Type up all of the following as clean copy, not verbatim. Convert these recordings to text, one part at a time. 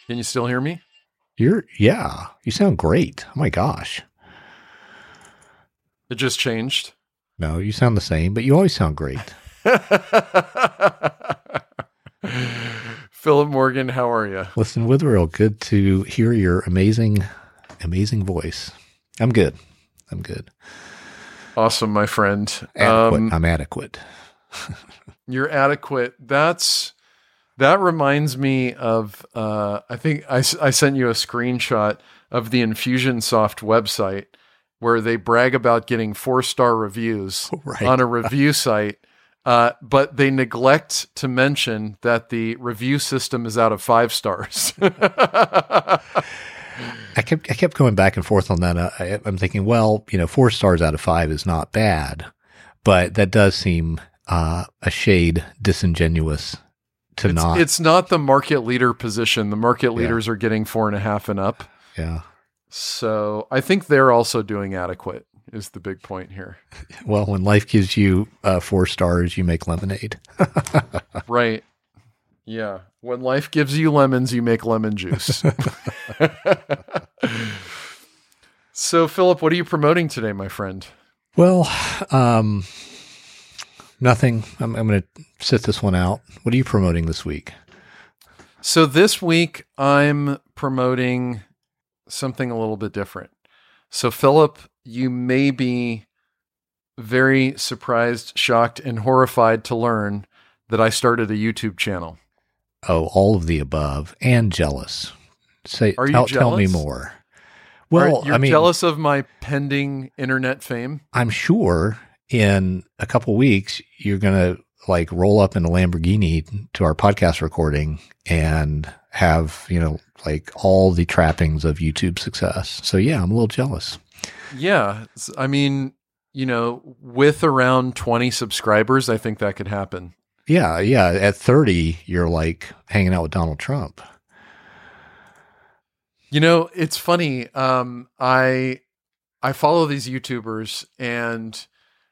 Can you still hear me? You sound great. Oh my gosh. It just changed. No, you sound the same, but you always sound great. Philip Morgan, how are you? Listen, Witherill, good to hear your amazing voice. I'm good. Awesome, my friend. Adequate. I'm adequate. You're adequate. That reminds me of, I think I sent you a screenshot of the Infusionsoft website where they brag about getting 4-star reviews on a review site. But they neglect to mention that the review system is out of 5 stars. I kept going back and forth on that. I'm thinking, well, 4 stars out of 5 is not bad, but that does seem a shade disingenuous to not. It's not the market leader position. The market leaders are getting 4.5 and up. Yeah. So I think they're also doing adequate is the big point here. Well, when life gives you 4 stars, you make lemonade. Right. Yeah. When life gives you lemons, you make lemon juice. So, Philip, what are you promoting today, my friend? Well, nothing. I'm going to sit this one out. What are you promoting this week? So this week, I'm promoting something a little bit different. So, Philip, you may be very surprised, shocked, and horrified to learn that I started a YouTube channel. Oh, all of the above, and jealous. Are you jealous? Tell me more. Well, you're jealous of my pending internet fame? I'm sure in a couple weeks you're going to roll up in a Lamborghini to our podcast recording and have, all the trappings of YouTube success. So yeah, I'm a little jealous. Yeah. I mean, with around 20 subscribers, I think that could happen. Yeah. At 30, you're hanging out with Donald Trump. It's funny. I follow these YouTubers and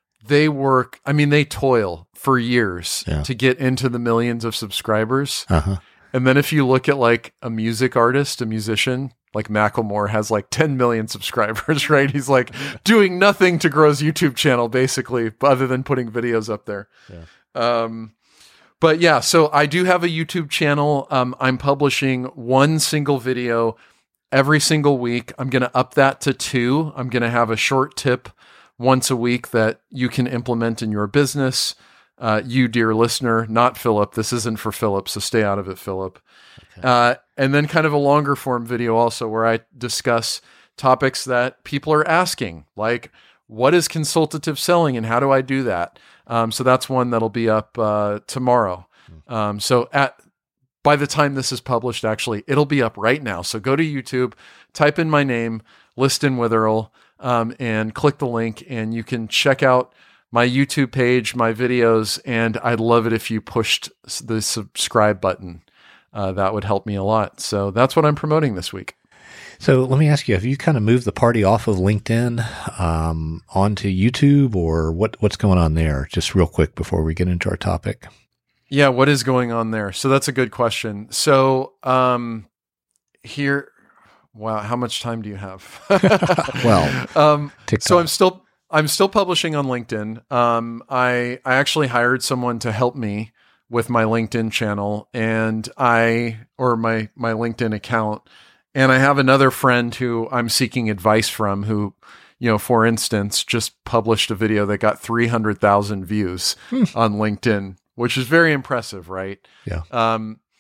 they toil for years to get into the millions of subscribers. Uh-huh. And then if you look at a music artist, a musician, like Macklemore has 10 million subscribers, right? He's doing nothing to grow his YouTube channel basically, other than putting videos up there. Yeah. But yeah, so I do have a YouTube channel. I'm publishing one single video every single week. I'm going to up that to 2. I'm going to have a short tip once a week that you can implement in your business. You, dear listener, not Philip. This isn't for Philip, so stay out of it, Philip. Okay. And then kind of a longer form video also where I discuss topics that people are asking, like what is consultative selling and how do I do that? So that's one that'll be up tomorrow. By the time this is published, actually, it'll be up right now. So go to YouTube, type in my name, Liston Witherill, and click the link, and you can check out my YouTube page, my videos, and I'd love it if you pushed the subscribe button. That would help me a lot. So that's what I'm promoting this week. So let me ask you, have you kind of moved the party off of LinkedIn onto YouTube, or what's going on there? Just real quick before we get into our topic. Yeah, what is going on there? So that's a good question. So here, wow, how much time do you have? Well, so I'm still publishing on LinkedIn. I actually hired someone to help me with my LinkedIn channel and my LinkedIn account. And I have another friend who I'm seeking advice from who, for instance, just published a video that got 300,000 views on LinkedIn, which is very impressive, right? Yeah.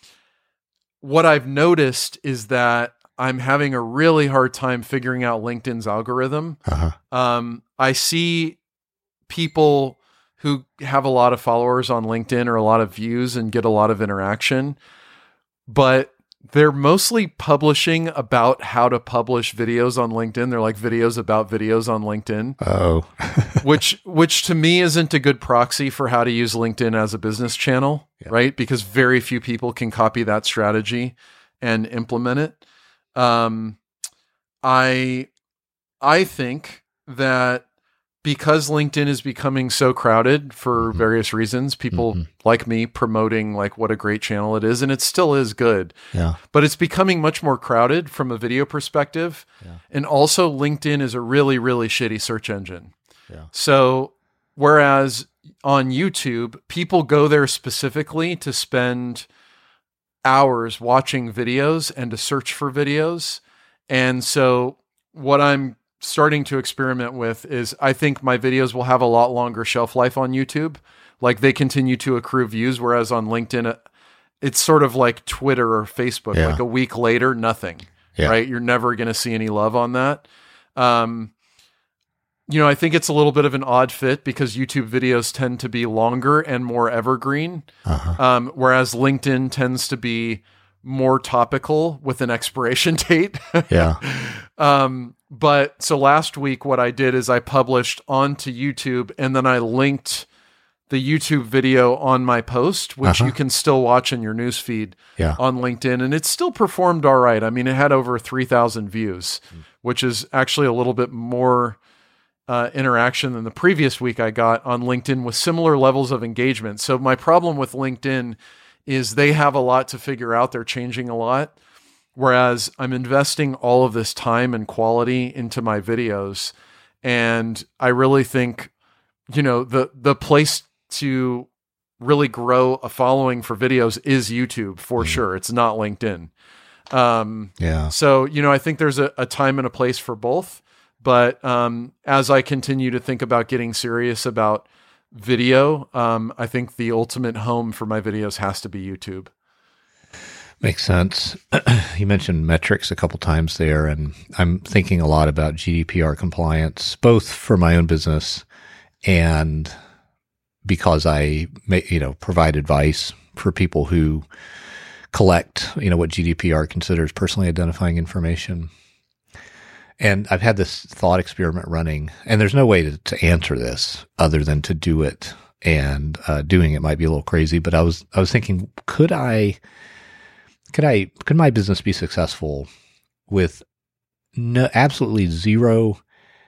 What I've noticed is that I'm having a really hard time figuring out LinkedIn's algorithm. Uh-huh. I see people who have a lot of followers on LinkedIn or a lot of views and get a lot of interaction, but they're mostly publishing about how to publish videos on LinkedIn. They're like videos about videos on LinkedIn. Oh, which to me isn't a good proxy for how to use LinkedIn as a business channel, right? Because very few people can copy that strategy and implement it. I think that because LinkedIn is becoming so crowded for various reasons, people like me promoting like what a great channel it is, and it still is good. Yeah. But it's becoming much more crowded from a video perspective. Yeah. And also LinkedIn is a really, really shitty search engine. Yeah. So whereas on YouTube, people go there specifically to spend hours watching videos and to search for videos. And so what I'm starting to experiment with is I think my videos will have a lot longer shelf life on YouTube. Like they continue to accrue views, whereas on LinkedIn, it's sort of like Twitter or Facebook. Yeah. Like a week later, nothing, right? You're never going to see any love on that. I think it's a little bit of an odd fit because YouTube videos tend to be longer and more evergreen, whereas LinkedIn tends to be more topical with an expiration date. Yeah. But so last week, what I did is I published onto YouTube and then I linked the YouTube video on my post, which you can still watch in your newsfeed on LinkedIn. And it still performed all right. I mean, it had over 3,000 views, which is actually a little bit more interaction than the previous week I got on LinkedIn with similar levels of engagement. So my problem with LinkedIn is they have a lot to figure out. They're changing a lot. Whereas I'm investing all of this time and quality into my videos. And I really think, the place to really grow a following for videos is YouTube for sure. It's not LinkedIn. So, I think there's a time and a place for both. But as I continue to think about getting serious about video, I think the ultimate home for my videos has to be YouTube. Makes sense. You mentioned metrics a couple times there, and I'm thinking a lot about GDPR compliance, both for my own business and because I provide advice for people who collect, what GDPR considers personally identifying information. And I've had this thought experiment running, and there's no way to answer this other than to do it. And doing it might be a little crazy, but I was thinking, could my business be successful with absolutely zero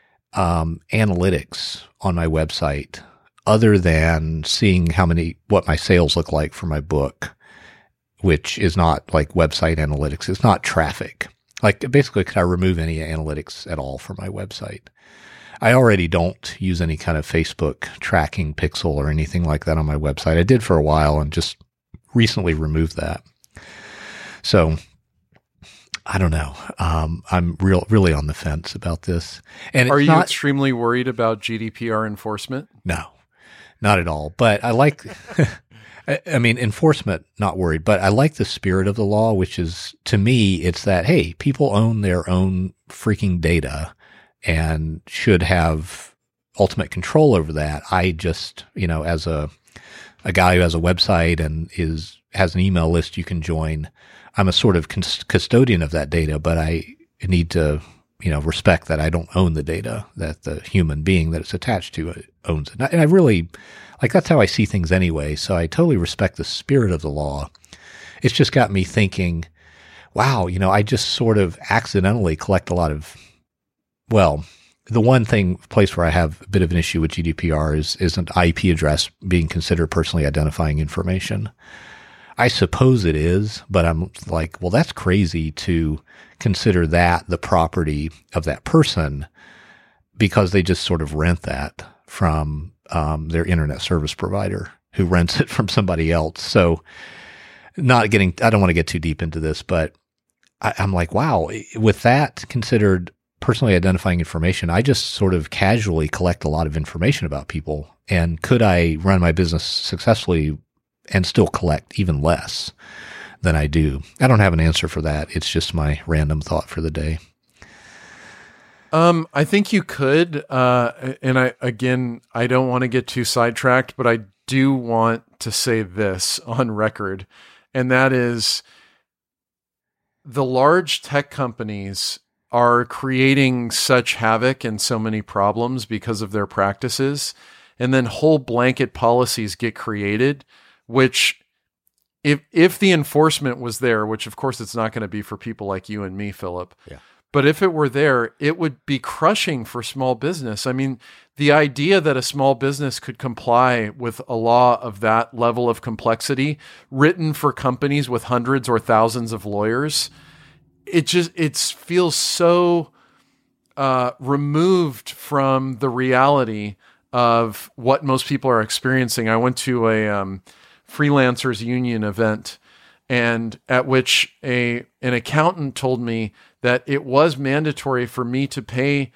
analytics on my website, other than seeing what my sales look like for my book, which is not like website analytics. It's not traffic. Like basically, could I remove any analytics at all from my website? I already don't use any kind of Facebook tracking pixel or anything like that on my website. I did for a while and just recently removed that. So I don't know. I'm really on the fence about this. And are you extremely worried about GDPR enforcement? No, not at all. But I like, enforcement, not worried, but I like the spirit of the law, which is, to me, it's that, hey, people own their own freaking data and should have ultimate control over that. I just, as a guy who has a website and has an email list you can join, I'm a sort of custodian of that data, but I need to, respect that I don't own the data, that the human being that it's attached to owns it. And I really, that's how I see things anyway. So I totally respect the spirit of the law. It's just got me thinking, wow, I just sort of accidentally collect a lot of, the one place where I have a bit of an issue with GDPR is an IP address being considered personally identifying information. I suppose it is, but I'm like, well, that's crazy to consider that the property of that person because they just sort of rent that from their internet service provider who rents it from somebody else. So I don't want to get too deep into this, but I'm like, wow, with that considered personally identifying information, I just sort of casually collect a lot of information about people. And could I run my business successfully and still collect even less than I do? I don't have an answer for that. It's just my random thought for the day. I think you could, and I don't want to get too sidetracked, but I do want to say this on record, and that is the large tech companies are creating such havoc and so many problems because of their practices, and then whole blanket policies get created, which if the enforcement was there, which of course it's not going to be for people like you and me, Philip, But if it were there, it would be crushing for small business. I mean, the idea that a small business could comply with a law of that level of complexity written for companies with hundreds or thousands of lawyers, it feels so removed from the reality of what most people are experiencing. I went to a freelancers union event, and at which an accountant told me that it was mandatory for me to pay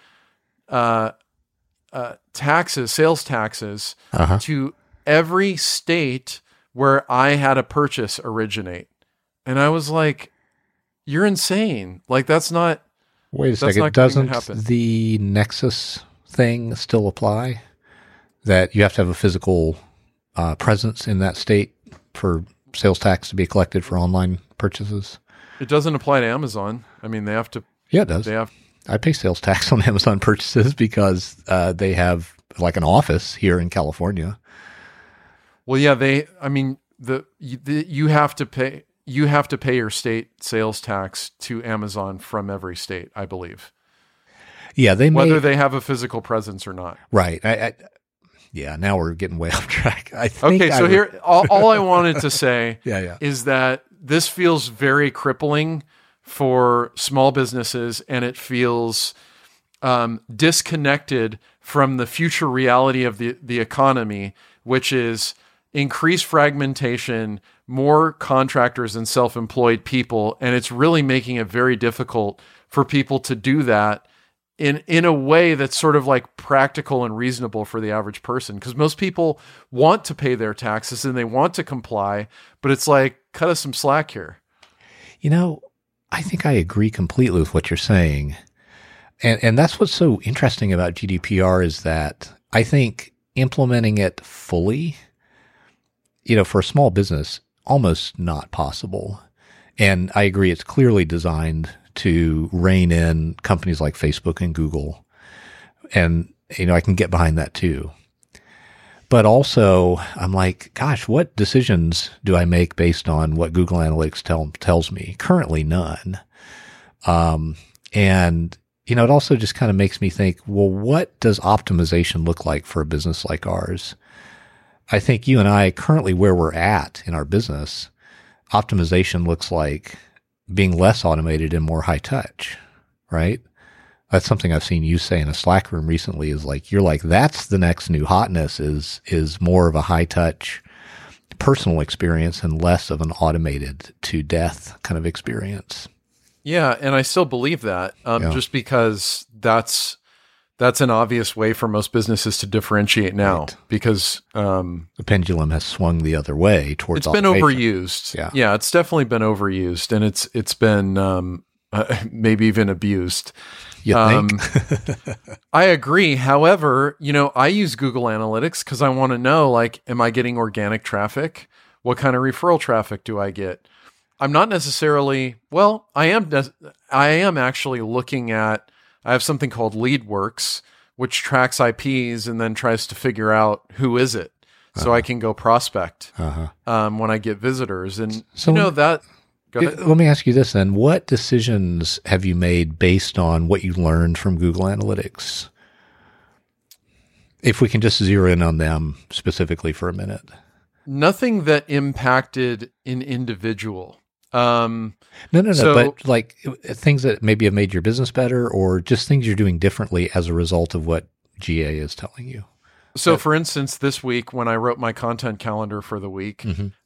sales taxes to every state where I had a purchase originate. And I was like, you're insane. Like, that's not... Wait a second. Doesn't the Nexus thing still apply? That you have to have a physical presence in that state for sales tax to be collected for online purchases? It doesn't apply to Amazon. I mean, they have to. Yeah, it does. I pay sales tax on Amazon purchases because they have like an office here in California. Well, yeah, you have to pay. You have to pay your state sales tax to Amazon from every state, I believe. Yeah, whether they have a physical presence or not. Right. Yeah, now we're getting way off track. Here, all I wanted to say yeah. is that this feels very crippling for small businesses, and it feels disconnected from the future reality of the economy, which is increased fragmentation, more contractors and self-employed people, and it's really making it very difficult for people to do that in a way that's sort of like practical and reasonable for the average person. Because most people want to pay their taxes and they want to comply, but it's like, cut us some slack here. I think I agree completely with what you're saying. And that's what's so interesting about GDPR is that I think implementing it fully, for a small business, almost not possible. And I agree, it's clearly designed to rein in companies like Facebook and Google. And, I can get behind that too. But also, I'm like, gosh, what decisions do I make based on what Google Analytics tells me? Currently, none. And, it also just kind of makes me think, well, what does optimization look like for a business like ours? I think you and I, currently where we're at in our business, optimization looks like being less automated and more high touch, right? That's something I've seen you say in a Slack room recently is like, you're like, that's the next new hotness is more of a high touch personal experience and less of an automated to death kind of experience. Yeah. And I still believe that just because that's an obvious way for most businesses to differentiate now, right? Because the pendulum has swung the other way towards it's been automation. Overused. Yeah, it's definitely been overused, and it's been maybe even abused. You think? I agree. However, I use Google Analytics because I want to know, like, am I getting organic traffic? What kind of referral traffic do I get? I'm not necessarily. Well, I am actually looking at. I have something called LeadWorks, which tracks IPs and then tries to figure out who is it, so I can go prospect when I get visitors. And that. Go ahead. Let me ask you this then: what decisions have you made based on what you learned from Google Analytics? If we can just zero in on them specifically for a minute. Nothing that impacted an individual. No. But like things that maybe have made your business better, or just things you're doing differently as a result of what GA is telling you. So, for instance, this week when I wrote my content calendar for the week,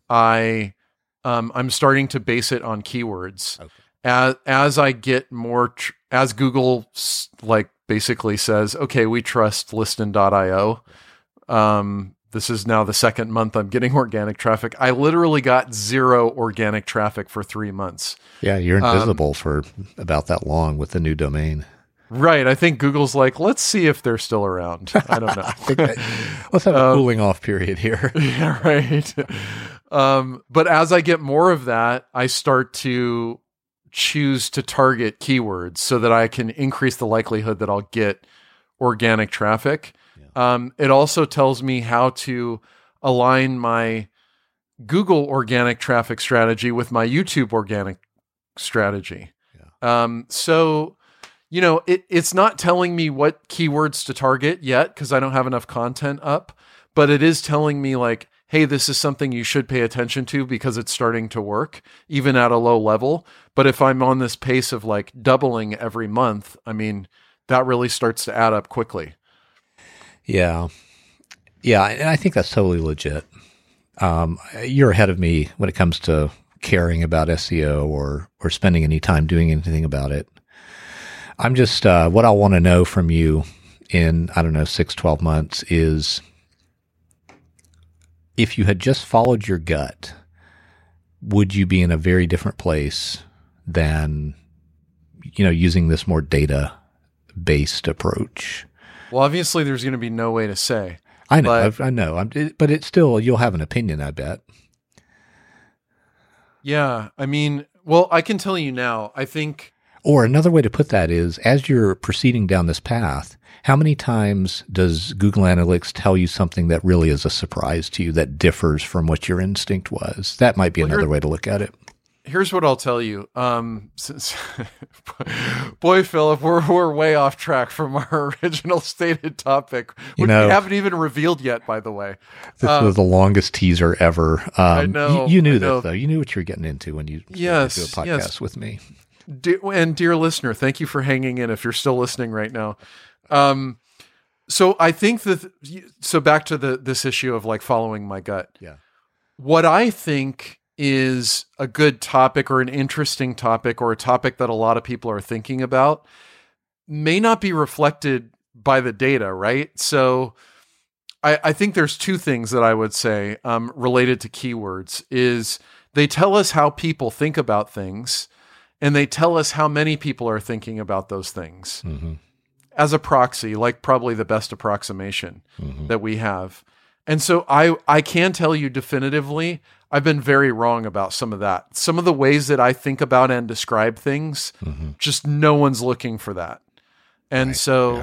I'm starting to base it on keywords. Okay. As I get more, as Google basically says, okay, we trust Liston.io. This is now the second month I'm getting organic traffic. I literally got 0 organic traffic for 3 months. Yeah, you're invisible for about that long with the new domain. Right. I think Google's like, let's see if they're still around. I don't know. Let's have a cooling off period here. Yeah, right. But as I get more of that, I start to choose to target keywords so that I can increase the likelihood that I'll get organic traffic. It also tells me how to align my Google organic traffic strategy with my YouTube organic strategy. So it's not telling me what keywords to target yet because I don't have enough content up, but it is telling me like, hey, this is something you should pay attention to because it's starting to work, even at a low level. But if I'm on this pace of like doubling every month, I mean, that really starts to add up quickly. Yeah. Yeah. And I think that's totally legit. You're ahead of me when it comes to caring about SEO or spending any time doing anything about it. I'm just, what I want to know from you in, 6-12 months is if you had just followed your gut, would you be in a very different place than, using this more data-based approach? Well, obviously there's going to be no way to say. I know, but it's still, you'll have an opinion, I bet. Yeah. I mean, well, I can tell you now, I think. Or another way to put that is, as you're proceeding down this path, how many times does Google Analytics tell you something that really is a surprise to you that differs from what your instinct was? That might be another way to look at it. Here's what I'll tell you. Boy, Philip, we're way off track from our original stated topic, which we haven't even revealed yet, by the way. This was the longest teaser ever. I know. You knew this, though. You knew what you were getting into when you do a podcast with me. And dear listener, thank you for hanging in if you're still listening right now. So I think so back to this issue of like following my gut. Yeah. What I think is a good topic or an interesting topic or a topic that a lot of people are thinking about may not be reflected by the data, right? So I think there's two things that I would say related to keywords is they tell us how people think about things and they tell us how many people are thinking about those things as a proxy, like probably the best approximation that we have. And so I can tell you definitively, I've been very wrong about some of that. Some of the ways that I think about and describe things, just no one's looking for that. And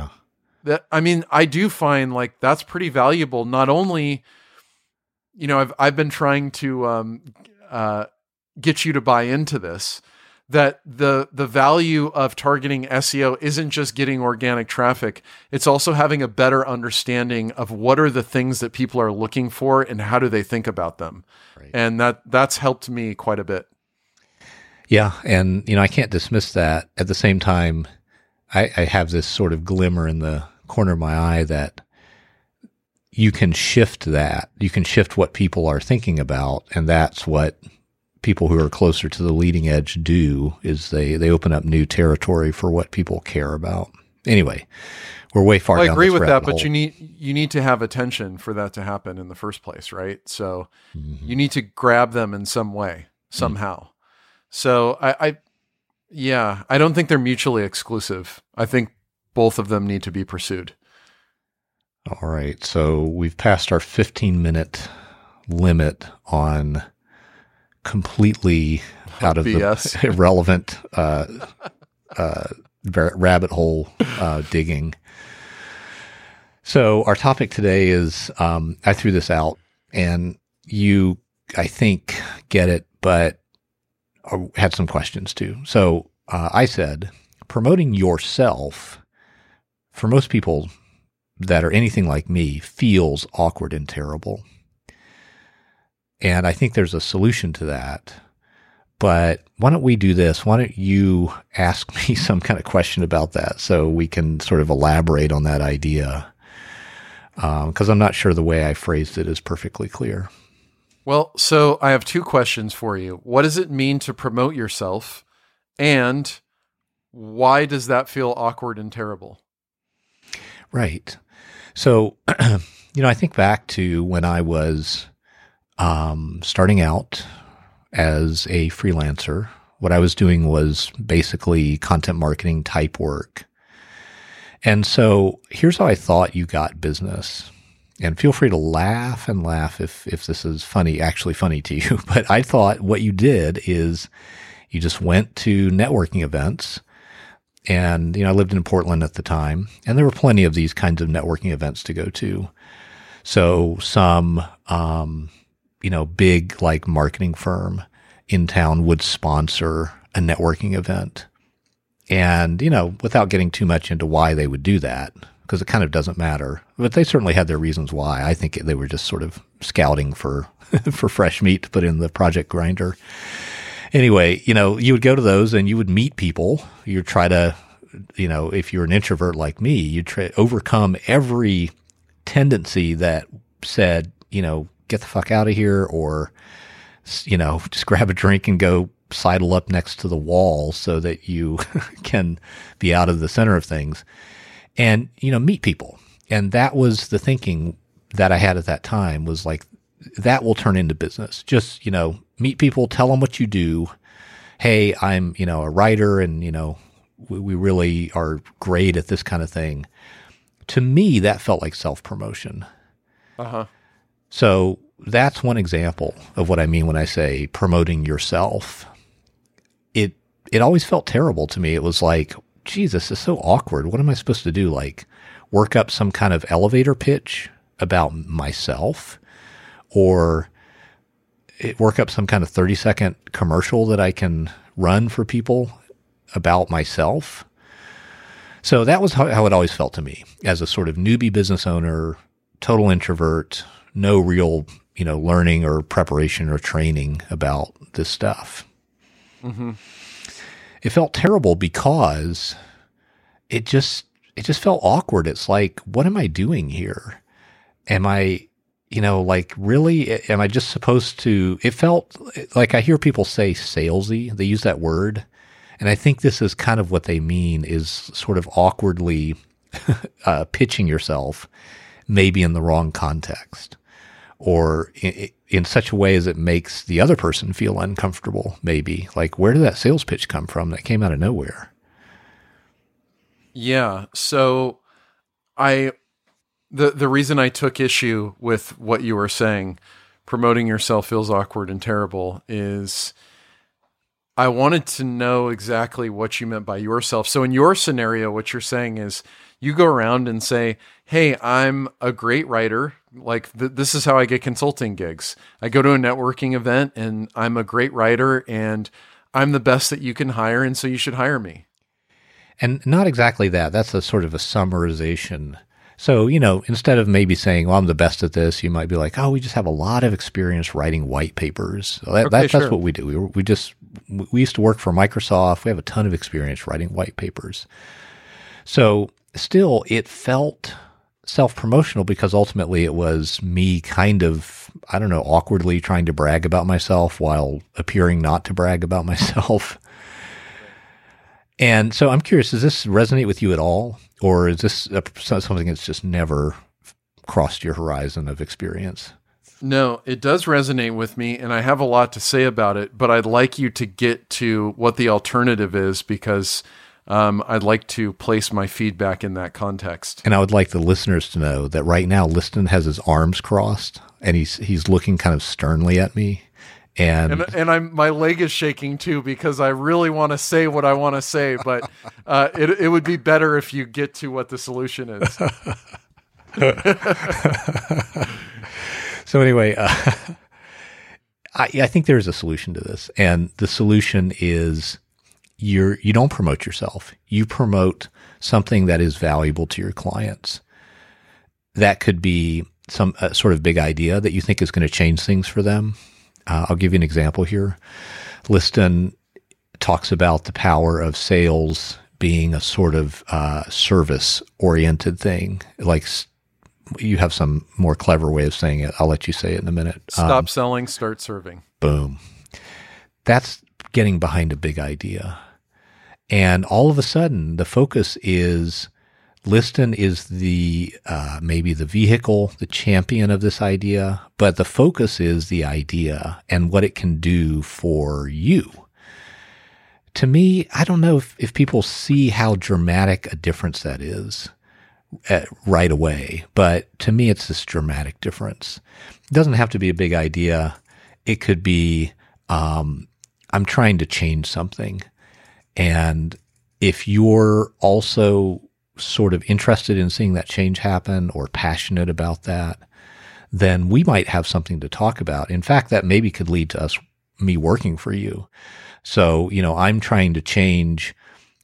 I do find like that's pretty valuable. Not only, I've been trying to get you to buy into this, that the value of targeting SEO isn't just getting organic traffic. It's also having a better understanding of what are the things that people are looking for and how do they think about them. Right. And that's helped me quite a bit. Yeah. And, I can't dismiss that. At the same time, I have this sort of glimmer in the corner of my eye that you can shift that. You can shift what people are thinking about. And that's what people who are closer to the leading edge do, is they open up new territory for what people care about. Anyway, we're way far down this rabbit hole. I agree with that, but you need to have attention for that to happen in the first place, right? So you need to grab them in some way, somehow. So I don't think they're mutually exclusive. I think both of them need to be pursued. All right. So we've passed our 15-minute limit on completely out of BS. The irrelevant rabbit hole digging. So our topic today is, I threw this out and you, I think, get it, but had some questions too. So I said, promoting yourself, for most people that are anything like me, feels awkward and terrible. And I think there's a solution to that. But why don't we do this? Why don't you ask me some kind of question about that so we can sort of elaborate on that idea? Because I'm not sure the way I phrased it is perfectly clear. Well, so I have two questions for you. What does it mean to promote yourself? And why does that feel awkward and terrible? Right. So, I think back to when I was starting out as a freelancer. What I was doing was basically content marketing type work. And so here's how I thought you got business. And feel free to laugh if this is actually funny to you. But I thought what you did is you just went to networking events. And, I lived in Portland at the time, and there were plenty of these kinds of networking events to go to. So some, big like marketing firm in town would sponsor a networking event. And, without getting too much into why they would do that, because it kind of doesn't matter, but they certainly had their reasons why. I think they were just sort of scouting for, for fresh meat to put in the project grinder. Anyway, you would go to those and you would meet people. You'd try to, if you're an introvert like me, you'd try to overcome every tendency that said, get the fuck out of here, or, just grab a drink and go sidle up next to the wall so that you can be out of the center of things and, meet people. And that was the thinking that I had at that time, was like, that will turn into business. Just, meet people, tell them what you do. Hey, I'm, a writer, and, we really are great at this kind of thing. To me, that felt like self-promotion. Uh-huh. So that's one example of what I mean when I say promoting yourself. It always felt terrible to me. It was like, Jesus, this is so awkward. What am I supposed to do? Like, work up some kind of elevator pitch about myself, or work up some kind of 30-second commercial that I can run for people about myself. So that was how it always felt to me, as a sort of newbie business owner, total introvert, no real, learning or preparation or training about this stuff. Mm-hmm. It felt terrible because it just felt awkward. It's like, what am I doing here? Am I, really, am I just supposed to, it felt like, I hear people say salesy. They use that word. And I think this is kind of what they mean, is sort of awkwardly pitching yourself, maybe in the wrong context, or in such a way as it makes the other person feel uncomfortable, maybe. Like, where did that sales pitch come from that came out of nowhere? Yeah. So the reason I took issue with what you were saying, promoting yourself feels awkward and terrible, is I wanted to know exactly what you meant by yourself. So in your scenario, what you're saying is you go around and say, hey, I'm a great writer. Like, this is how I get consulting gigs. I go to a networking event and I'm a great writer and I'm the best that you can hire. And so you should hire me. And not exactly that. That's a sort of a summarization. So, instead of maybe saying, well, I'm the best at this, you might be like, oh, we just have a lot of experience writing white papers. That's what we do. We used to work for Microsoft. We have a ton of experience writing white papers. So still, it felt self-promotional because ultimately it was me kind of, awkwardly trying to brag about myself while appearing not to brag about myself. And so I'm curious, does this resonate with you at all? Or is this something that's just never crossed your horizon of experience? No, it does resonate with me, and I have a lot to say about it, but I'd like you to get to what the alternative is, because I'd like to place my feedback in that context. And I would like the listeners to know that right now, Liston has his arms crossed, and he's looking kind of sternly at me. And my leg is shaking too, because I really want to say what I want to say, but it would be better if you get to what the solution is. So anyway, I think there's a solution to this, and the solution is you don't promote yourself. You promote something that is valuable to your clients. That could be some sort of big idea that you think is going to change things for them. I'll give you an example here. Liston talks about the power of sales being a sort of service-oriented thing. Like, you have some more clever way of saying it. I'll let you say it in a minute. Stop selling, start serving. Boom. That's getting behind a big idea. And all of a sudden, the focus is Liston is the maybe the vehicle, the champion of this idea, but the focus is the idea and what it can do for you. To me, I don't know if people see how dramatic a difference that is right away, but to me, it's this dramatic difference. It doesn't have to be a big idea. It could be, I'm trying to change something. And if you're also sort of interested in seeing that change happen or passionate about that, then we might have something to talk about. In fact, that maybe could lead to me working for you. So, I'm trying to change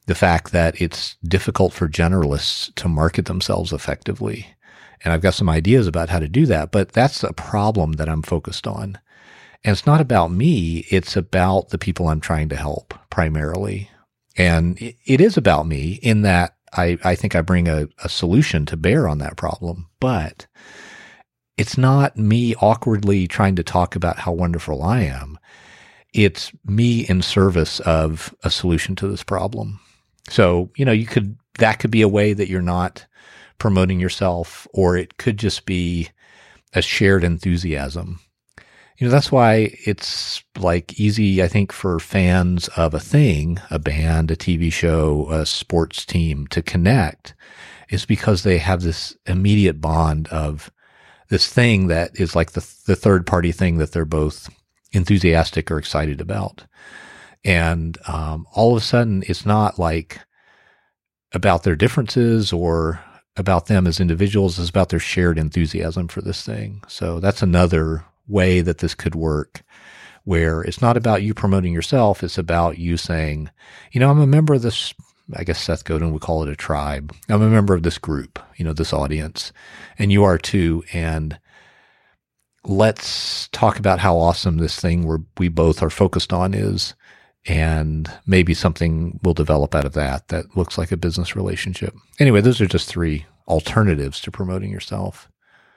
the fact that it's difficult for generalists to market themselves effectively. And I've got some ideas about how to do that, but that's a problem that I'm focused on. And it's not about me. It's about the people I'm trying to help primarily. And it is about me in that I think I bring a solution to bear on that problem, but it's not me awkwardly trying to talk about how wonderful I am. It's me in service of a solution to this problem. So, that could be a way that you're not promoting yourself, or it could just be a shared enthusiasm. That's why it's like easy, I think, for fans of a thing, a band, a TV show, a sports team to connect, is because they have this immediate bond of this thing that is like the third party thing that they're both enthusiastic or excited about. And all of a sudden, it's not like about their differences or about them as individuals. It's about their shared enthusiasm for this thing. So that's another way that this could work, where it's not about you promoting yourself. It's about you saying, I'm a member of this, I guess Seth Godin would call it a tribe. I'm a member of this group, this audience, and you are too. And let's talk about how awesome this thing we both are focused on is. And maybe something will develop out of that looks like a business relationship. Anyway, those are just 3 alternatives to promoting yourself.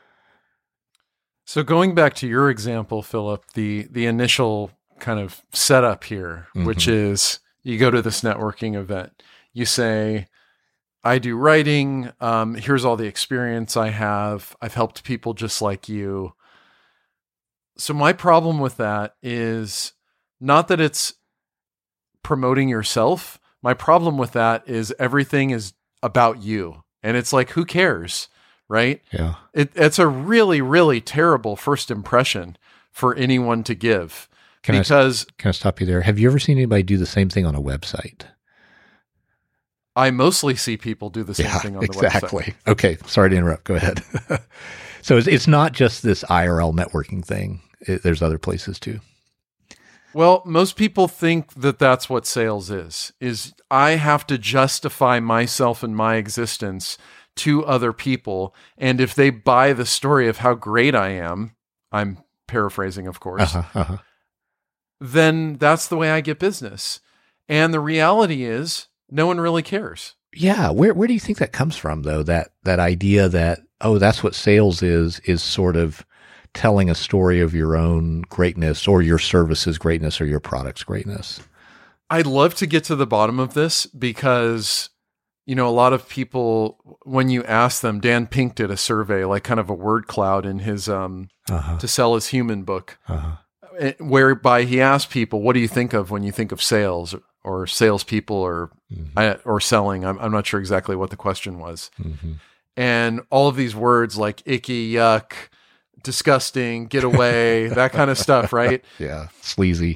So going back to your example, Philip, the initial kind of setup here, which is you go to this networking event, you say, I do writing. Here's all the experience I have. I've helped people just like you. So my problem with that is not that it's promoting yourself. My problem with that is everything is about you. And it's like, who cares? Right? Yeah. It's a really, really terrible first impression for anyone to give. Can I stop you there? Have you ever seen anybody do the same thing on a website? I mostly see people do the same thing on the website. Exactly. Okay. Sorry to interrupt. Go ahead. So it's not just this IRL networking thing. There's other places too. Well, most people think that that's what sales is I have to justify myself and my existence to other people. And if they buy the story of how great I am, I'm paraphrasing, of course, then that's the way I get business. And the reality is no one really cares. Yeah. Where do you think that comes from, though? That idea that, that's what sales is sort of telling a story of your own greatness or your service's greatness or your product's greatness. I'd love to get to the bottom of this because, a lot of people, when you ask them, Dan Pink did a survey, like kind of a word cloud in his To Sell Is Human book, whereby he asked people, what do you think of when you think of sales or salespeople or selling? I'm not sure exactly what the question was. And all of these words like icky, yuck, disgusting, get away, that kind of stuff, right? Yeah. Sleazy,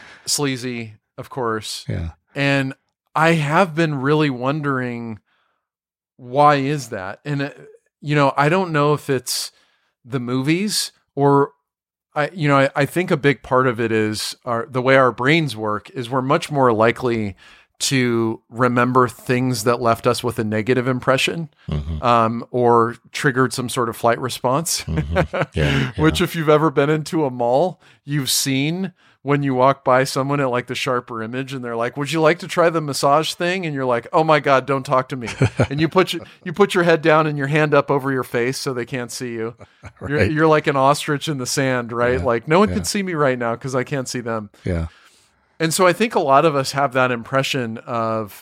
of course. Yeah. And I have been really wondering, why is that? And, I don't know if it's the movies or I think a big part of it is the way our brains work is we're much more likely to remember things that left us with a negative impression, or triggered some sort of flight response, which if you've ever been into a mall, you've seen when you walk by someone at like the Sharper Image and they're like, would you like to try the massage thing? And you're like, oh my God, don't talk to me. And you put your head down and your hand up over your face so they can't see you. Right. You're like an ostrich in the sand, right? Yeah. Like no one can see me right now because I can't see them. Yeah. And so I think a lot of us have that impression of,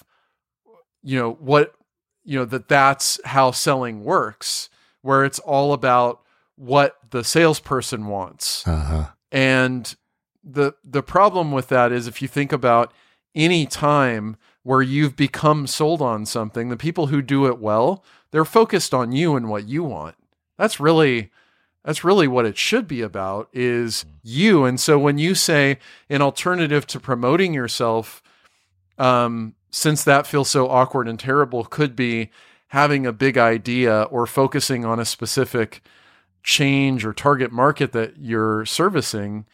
that's how selling works, where it's all about what the salesperson wants. And the problem with that is if you think about any time where you've become sold on something, the people who do it well, they're focused on you and what you want. That's really what it should be about, is you. And so when you say an alternative to promoting yourself, since that feels so awkward and terrible, could be having a big idea or focusing on a specific change or target market that you're servicing,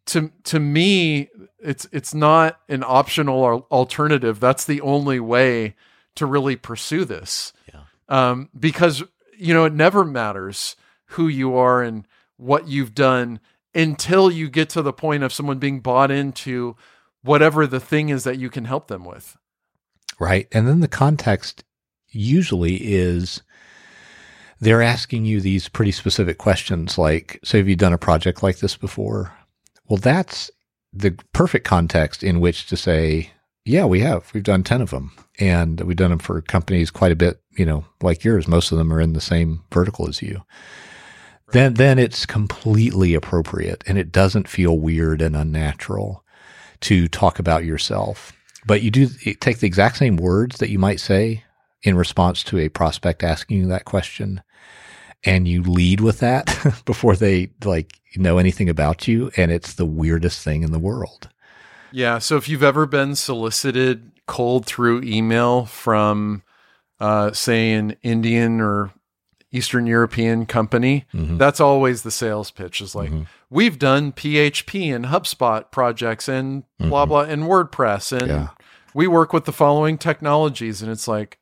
to me, it's not an optional or alternative. That's the only way to really pursue this. Because, it never matters who you are and what you've done until you get to the point of someone being bought into whatever the thing is that you can help them with. Right. And then the context usually is they're asking you these pretty specific questions like, so have you done a project like this before? Well, that's the perfect context in which to say, yeah, we have. We've done 10 of them. And we've done them for companies quite a bit, like yours. Most of them are in the same vertical as you. Right. Then it's completely appropriate, and it doesn't feel weird and unnatural to talk about yourself. But you take the exact same words that you might say in response to a prospect asking you that question, and you lead with that before they know anything about you. And it's the weirdest thing in the world. Yeah. So if you've ever been solicited cold through email from, say, an Indian or Eastern European company, that's always the sales pitch is like, we've done PHP and HubSpot projects and blah, blah, and WordPress. And we work with the following technologies. And it's like,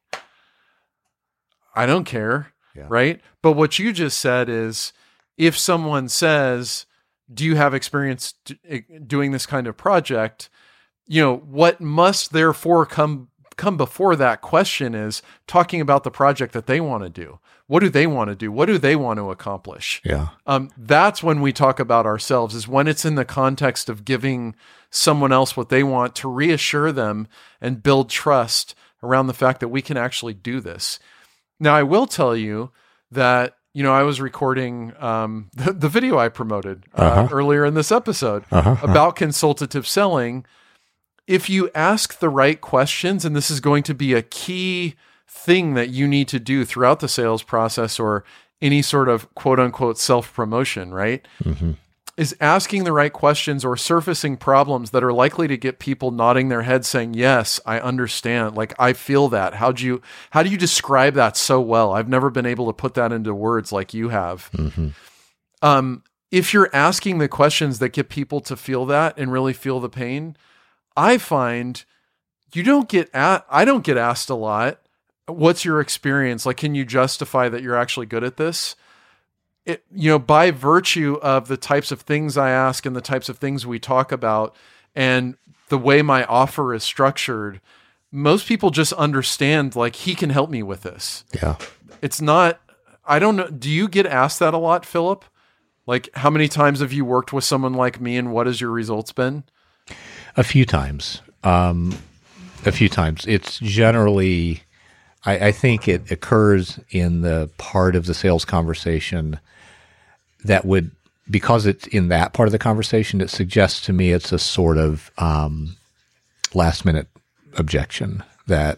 I don't care. Right. But what you just said is, if someone says, do you have experience doing this kind of project? What must therefore come before that question is talking about the project that they want to do. What do they want to do? What do they want to accomplish? That's when we talk about ourselves, is when it's in the context of giving someone else what they want to reassure them and build trust around the fact that we can actually do this. Now, I will tell you that, I was recording the video I promoted earlier in this episode about consultative selling. If you ask the right questions, and this is going to be a key thing that you need to do throughout the sales process or any sort of quote unquote self-promotion, right? Is asking the right questions or surfacing problems that are likely to get people nodding their heads saying, yes, I understand. Like, I feel that. How do you describe that so well? I've never been able to put that into words like you have. If you're asking the questions that get people to feel that and really feel the pain, I find I don't get asked a lot. What's your experience? Like, can you justify that you're actually good at this? By virtue of the types of things I ask and the types of things we talk about and the way my offer is structured, most people just understand, like, he can help me with this. It's not, I don't know. Do you get asked that a lot, Philip? Like, how many times have you worked with someone like me, and what has your results been? A few times. It's generally, I think it occurs in the part of the sales conversation that would, because it's in that part of the conversation, it suggests to me it's a sort of last minute objection that,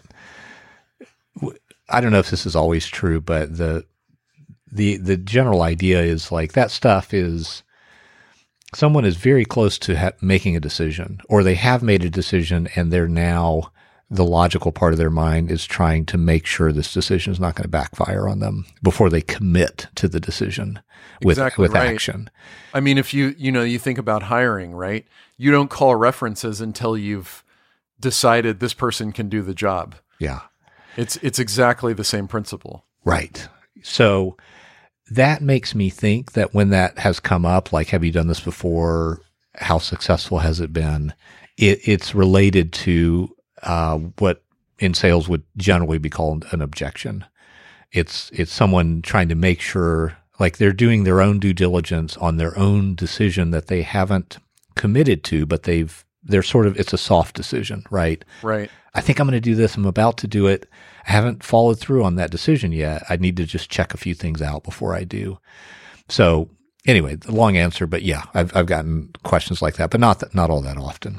I don't know if this is always true, but the general idea is like, that stuff is, someone is very close to making a decision, or they have made a decision, and they're now, the logical part of their mind is trying to make sure this decision is not going to backfire on them before they commit to the decision with action. I mean, if you think about hiring, right? You don't call references until you've decided this person can do the job. It's exactly the same principle. Right. So that makes me think that when that has come up, like, have you done this before? How successful has it been? It's related to what in sales would generally be called an objection. It's someone trying to make sure, like, they're doing their own due diligence on their own decision that they haven't committed to, but they're sort of, it's a soft decision, right? Right. I think I'm going to do this. I'm about to do it. I haven't followed through on that decision yet. I need to just check a few things out before I do. So anyway, the long answer, but yeah, I've gotten questions like that, but not all that often.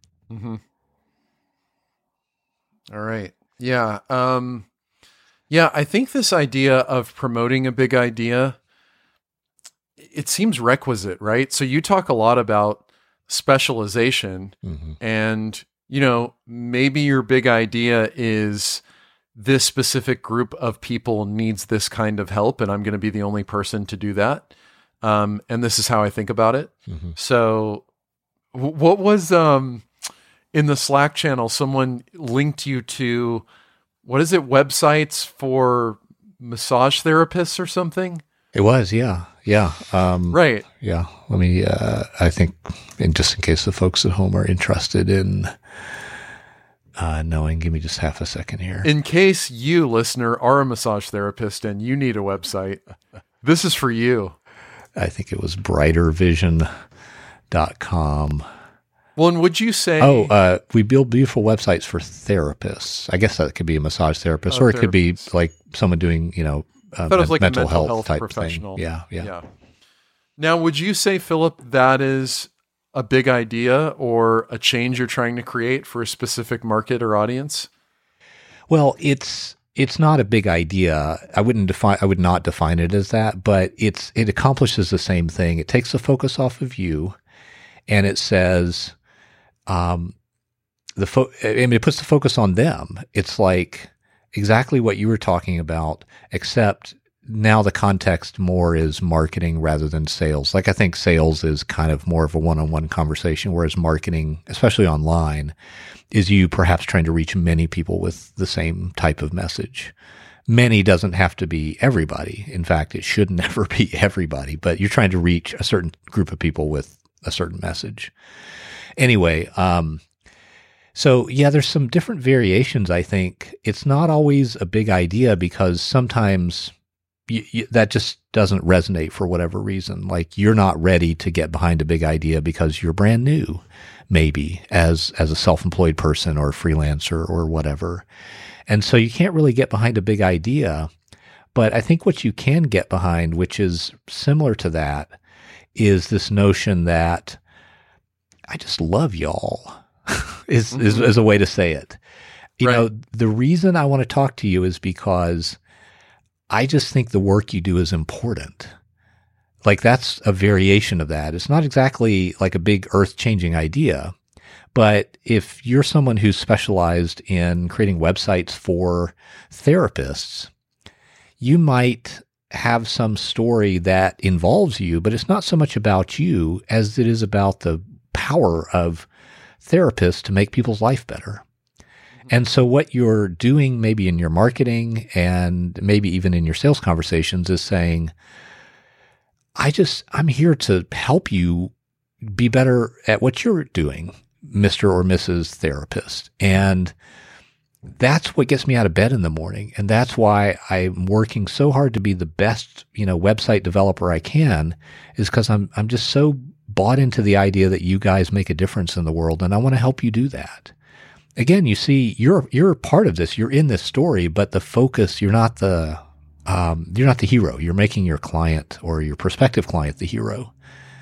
All right. Yeah. I think this idea of promoting a big idea, it seems requisite, right? So you talk a lot about specialization, and, maybe your big idea is this specific group of people needs this kind of help, and I'm going to be the only person to do that. And this is how I think about it. So What was in the Slack channel? Someone linked you to, what is it? Websites for massage therapists or something? It was, yeah. Right. Yeah. Let me, I think, just in case the folks at home are interested in knowing, give me just half a second here. In case you, listener, are a massage therapist and you need a website, this is for you. I think it was brightervision.com. Well, and would you say... we build beautiful websites for therapists. I guess that could be a massage therapist, or it could be like someone doing, like mental a health type professional thing. Yeah. Now, would you say, Philip, that is a big idea or a change you're trying to create for a specific market or audience? Well, it's not a big idea. I would not define it as that, but it accomplishes the same thing. It takes the focus off of you, and it says, it puts the focus on them. It's like exactly what you were talking about, except now the context more is marketing rather than sales. Like, I think sales is kind of more of a one-on-one conversation, whereas marketing, especially online, is you perhaps trying to reach many people with the same type of message. Many doesn't have to be everybody. In fact, it should never be everybody, but you're trying to reach a certain group of people with a certain message. Anyway, so yeah, there's some different variations, I think. It's not always a big idea because sometimes that just doesn't resonate for whatever reason. Like, you're not ready to get behind a big idea because you're brand new, maybe as a self-employed person or a freelancer or whatever. And so you can't really get behind a big idea. But I think what you can get behind, which is similar to that, is this notion that I just love y'all is a way to say it. You know, the reason I want to talk to you is because I just think the work you do is important. Like, that's a variation of that. It's not exactly like a big earth-changing idea, but if you're someone who's specialized in creating websites for therapists, you might have some story that involves you, but it's not so much about you as it is about the power of therapists to make people's life better. And so what you're doing maybe in your marketing and maybe even in your sales conversations is saying, I'm here to help you be better at what you're doing, Mr. or Mrs. Therapist. And that's what gets me out of bed in the morning. And that's why I'm working so hard to be the best, website developer I can, is because I'm just so bought into the idea that you guys make a difference in the world. And I want to help you do that. Again, you see, you're part of this. You're in this story, but the focus, you're not the hero. You're making your client or your prospective client the hero.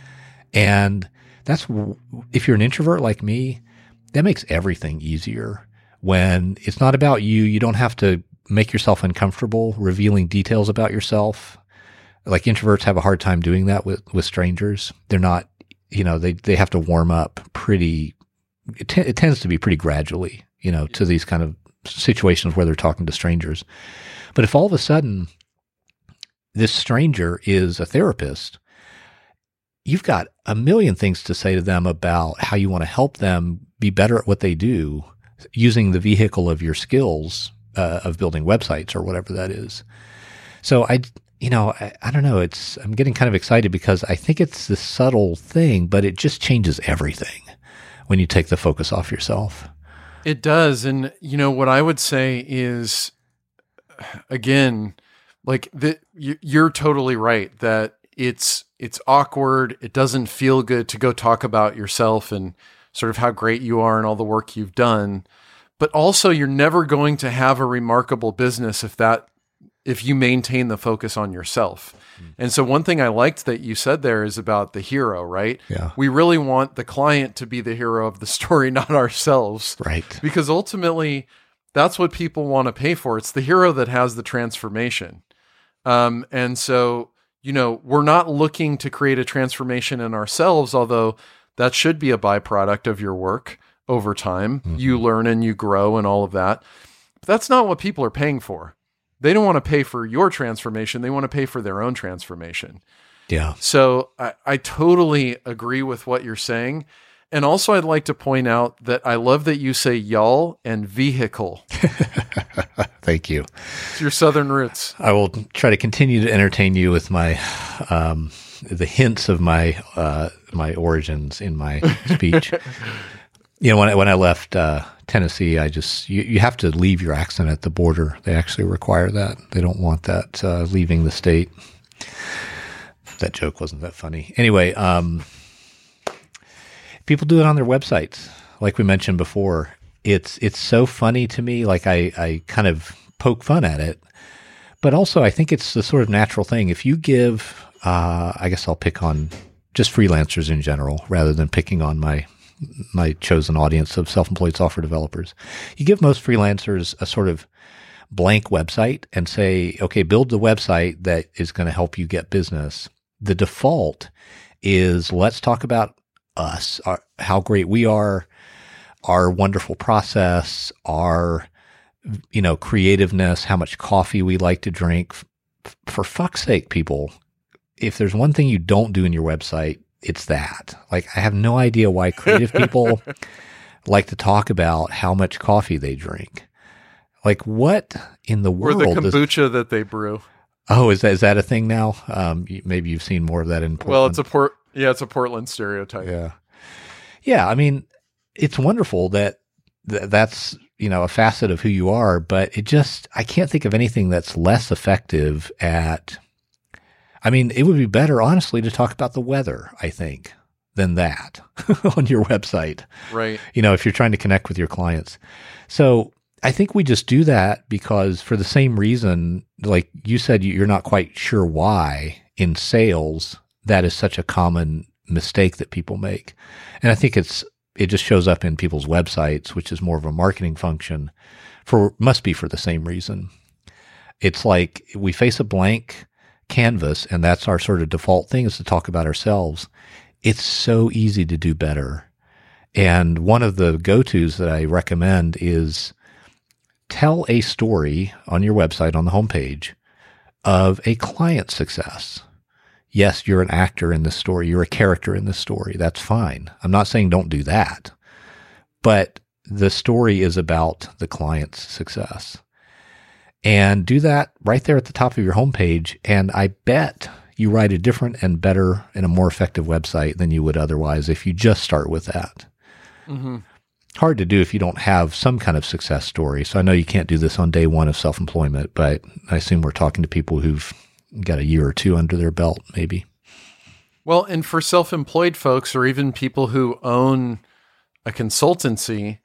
And if you're an introvert like me, that makes everything easier. When it's not about you, you don't have to make yourself uncomfortable revealing details about yourself. Like, introverts have a hard time doing that with strangers. They're not, they have to warm up pretty. It tends to be pretty gradually, to these kind of situations where they're talking to strangers. But if all of a sudden this stranger is a therapist, you've got a million things to say to them about how you want to help them be better at what they do using the vehicle of your skills of building websites or whatever that is. So I don't know. I'm getting kind of excited because I think it's this subtle thing, but it just changes everything when you take the focus off yourself. It does. And, what I would say is, again, like, you're totally right that it's awkward. It doesn't feel good to go talk about yourself and sort of how great you are and all the work you've done. But also, you're never going to have a remarkable business if you maintain the focus on yourself. And so one thing I liked that you said there is about the hero, right? Yeah. We really want the client to be the hero of the story, not ourselves. Right. Because ultimately, that's what people want to pay for. It's the hero that has the transformation. And so, we're not looking to create a transformation in ourselves, although that should be a byproduct of your work over time. Mm-hmm. You learn and you grow and all of that. But that's not what people are paying for. They don't want to pay for your transformation. They want to pay for their own transformation. Yeah. So I totally agree with what you're saying. And also, I'd like to point out that I love that you say y'all and vehicle. Thank you. It's your Southern roots. I will try to continue to entertain you with my the hints of my my origins in my speech. You know, when I left Tennessee, I just you have to leave your accent at the border. They actually require that. They don't want that leaving the state. That joke wasn't that funny. Anyway, people do it on their websites, like we mentioned before. It's so funny to me. Like I kind of poke fun at it, but also I think it's the sort of natural thing. If you give, I guess I'll pick on just freelancers in general rather than picking on my chosen audience of self-employed software developers. You give most freelancers a sort of blank website and say, okay, build the website that is going to help you get business. The default is let's talk about us, how great we are, our wonderful process, our, creativeness, how much coffee we like to drink. For fuck's sake, people, if there's one thing you don't do in your website, it's that. Like, I have no idea why creative people like to talk about how much coffee they drink. Like, what in the world? Or the kombucha that they brew. Oh, is that a thing now? Maybe you've seen more of that in Portland. Well, it's a Portland stereotype. Yeah. I mean, it's wonderful that's a facet of who you are, but I can't think of anything that's less effective at. I mean, it would be better, honestly, to talk about the weather, I think, than that on your website. Right. If you're trying to connect with your clients. So I think we just do that because for the same reason, like you said, you're not quite sure why in sales that is such a common mistake that people make. And I think it just shows up in people's websites, which is more of a marketing function must be for the same reason. It's like we face a blank canvas, and that's our sort of default thing is to talk about ourselves. It's so easy to do better. And one of the go-tos that I recommend is tell a story on your website on the homepage of a client success. Yes, you're an actor in this story. You're a character in this story. That's fine. I'm not saying don't do that. But the story is about the client's success. And do that right there at the top of your homepage. And I bet you write a different and better and a more effective website than you would otherwise if you just start with that. Mm-hmm. Hard to do if you don't have some kind of success story. So I know you can't do this on day one of self-employment, but I assume we're talking to people who've got a year or two under their belt, maybe. Well, and for self-employed folks or even people who own a consultancy,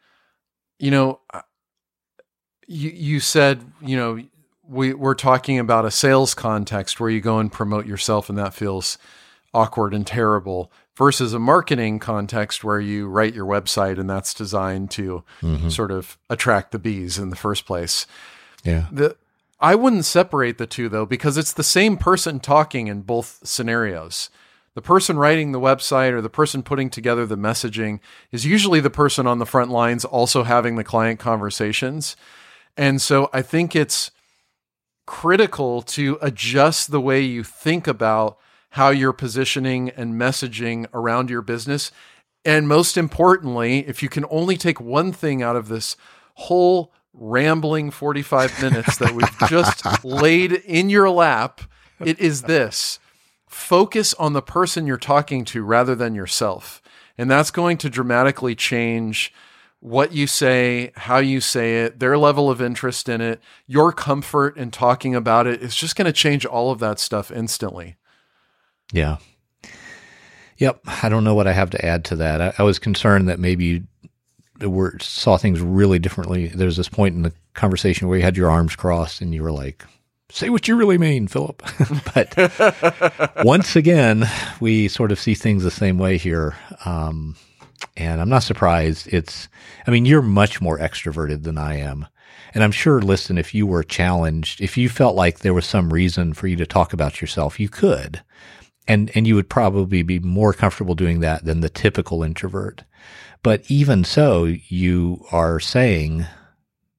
you said, we're talking about a sales context where you go and promote yourself and that feels awkward and terrible versus a marketing context where you write your website and that's designed to sort of attract the bees in the first place. Yeah. I wouldn't separate the two though, because it's the same person talking in both scenarios. The person writing the website or the person putting together the messaging is usually the person on the front lines also having the client conversations. And so I think it's critical to adjust the way you think about how you're positioning and messaging around your business. And most importantly, if you can only take one thing out of this whole rambling 45 minutes that we've just laid in your lap, it is this. Focus on the person you're talking to rather than yourself. And that's going to dramatically change what you say, how you say it, their level of interest in it, your comfort in talking about it. It's just going to change all of that stuff instantly. Yeah. Yep. I don't know what I have to add to that. I was concerned that maybe you saw things really differently. There's this point in the conversation where you had your arms crossed and you were like, say what you really mean, Philip. But once again, we sort of see things the same way here. And I'm not surprised. You're much more extroverted than I am. And I'm sure, listen, if you were challenged, if you felt like there was some reason for you to talk about yourself, you could. And you would probably be more comfortable doing that than the typical introvert. But even so, you are saying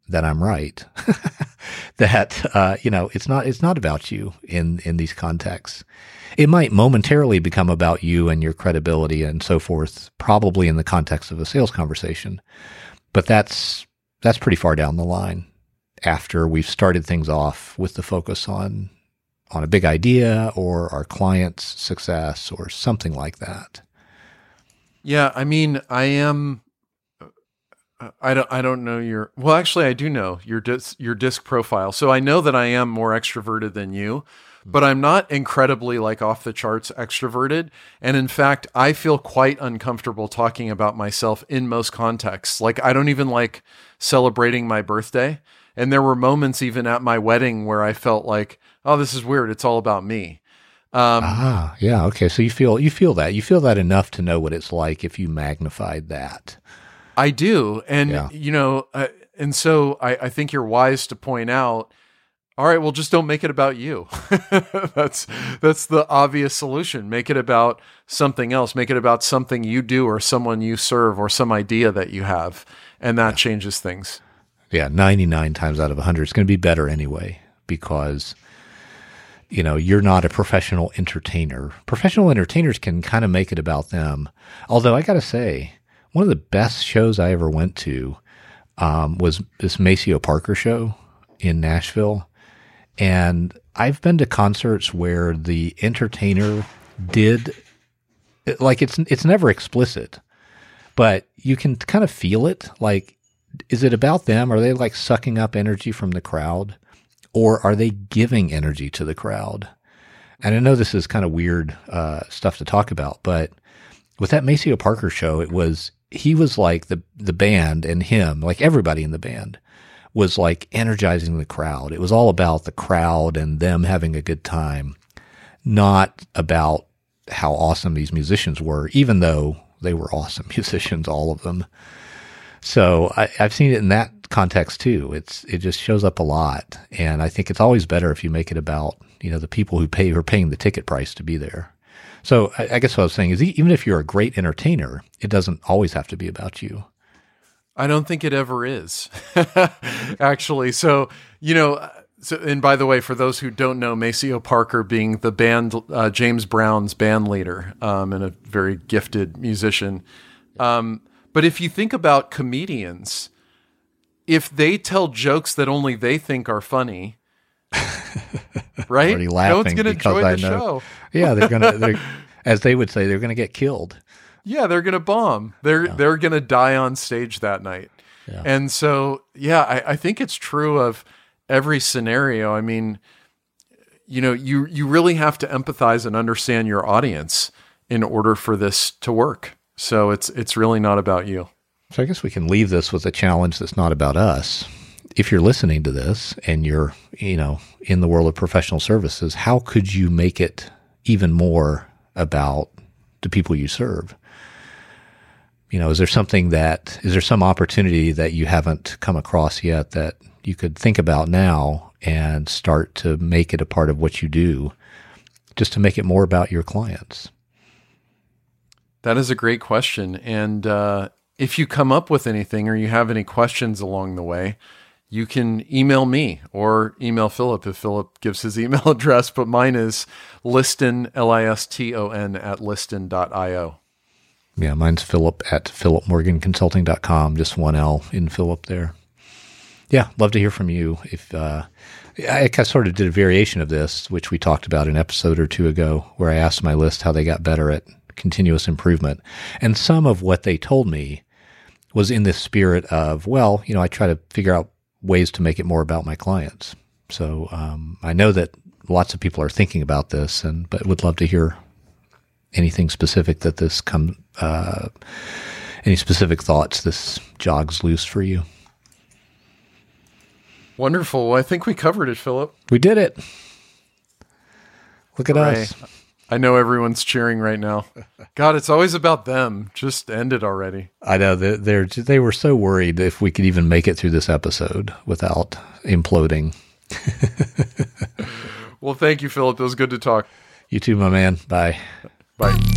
that I'm right. That, it's not about you in these contexts. It might momentarily become about you and your credibility and so forth, probably in the context of a sales conversation. But that's pretty far down the line after we've started things off with the focus on a big idea or our client's success or something like that. Yeah, I mean, I don't know well, actually I do know your disc profile. So I know that I am more extroverted than you, but I'm not incredibly like off the charts extroverted. And in fact, I feel quite uncomfortable talking about myself in most contexts. Like I don't even like celebrating my birthday. And there were moments even at my wedding where I felt like, oh, this is weird. It's all about me. Yeah. Okay. So you feel that enough to know what it's like if you magnified that. I do. And, and so I think you're wise to point out, all right, well, just don't make it about you. That's the obvious solution. Make it about something else. Make it about something you do or someone you serve or some idea that you have. And that changes things. Yeah. 99 times out of 100, it's going to be better anyway, because you're not a professional entertainer. Professional entertainers can kind of make it about them. Although I got to say, one of the best shows I ever went to was this Maceo Parker show in Nashville. And I've been to concerts where the entertainer it's never explicit, but you can kind of feel it. Like, is it about them? Are they like sucking up energy from the crowd? Or are they giving energy to the crowd? And I know this is kind of weird stuff to talk about, but with that Maceo Parker show, he was like the band, and him, like everybody in the band, was like energizing the crowd. It was all about the crowd and them having a good time, not about how awesome these musicians were, even though they were awesome musicians, all of them. So I've seen it in that context too. It just shows up a lot, and I think it's always better if you make it about the people who are paying the ticket price to be there. So I guess what I was saying is, even if you're a great entertainer, it doesn't always have to be about you. I don't think it ever is, actually. So, and by the way, for those who don't know, Maceo Parker being the band, James Brown's band leader, and a very gifted musician. But if you think about comedians, if they tell jokes that only they think are funny, right? No one's going to enjoy the show. Yeah, they're as they would say, they're going to get killed. Yeah, they're going to bomb. They're going to die on stage that night. Yeah. And so, I think it's true of every scenario. I mean, you really have to empathize and understand your audience in order for this to work. So it's really not about you. So I guess we can leave this with a challenge that's not about us. If you're listening to this and you're, in the world of professional services, how could you make it even more about the people you serve? Is there some opportunity that you haven't come across yet that you could think about now and start to make it a part of what you do, just to make it more about your clients? That is a great question. And if you come up with anything or you have any questions along the way, you can email me or email Philip if Philip gives his email address. But mine is Liston, Liston @liston.io. Yeah, mine's Philip at philipmorganconsulting.com. Just one L in Philip there. Yeah, love to hear from you. If I sort of did a variation of this, which we talked about an episode or two ago, where I asked my list how they got better at continuous improvement. And some of what they told me was in this spirit of, I try to figure out ways to make it more about my clients. So I know that lots of people are thinking about this, but would love to hear anything specific that any specific thoughts this jogs loose for you. Wonderful. Well, I think we covered it, Philip. We did it. Look at us. I know everyone's cheering right now. God, it's always about them. Just end it already. I know. They were so worried if we could even make it through this episode without imploding. Well, thank you, Philip. It was good to talk. You too, my man. Bye. Bye.